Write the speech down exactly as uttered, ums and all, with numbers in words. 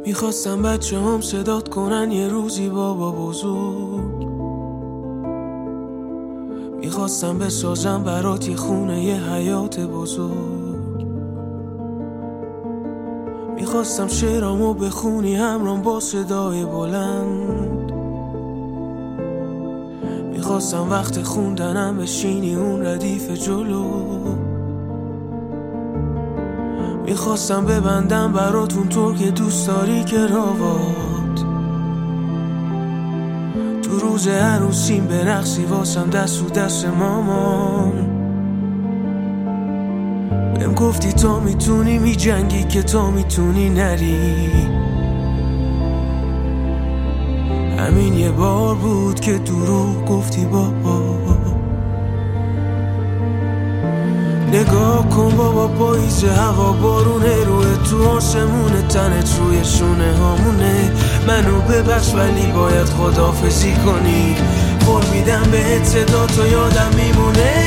میخواستم بچه هم صدات کنن یه روزی بابا بزرگ. میخواستم بسازم برات یه خونه یه حیات بزرگ. میخواستم شعرامو بخونی همرام با صدای بلند. میخواستم وقت خوندنم بشینی اون ردیف جلو. میخواستم ببندم براتون طور که دوست داری کراوات. تو روز عروسیم برقصی واسم دست و دست مامان. بهم گفتی تا میتونی میجنگی که تا میتونی نری. همین یه بار بود که دروغ گفتی بابا. نگاه کن بابا پاییز هوا بارونه روی تو آسمونه تنت روی شونه هامونه. منو ببخش ولی باید خداحافظی کنی. قول میدم بهت صدا تو یادم میمونه.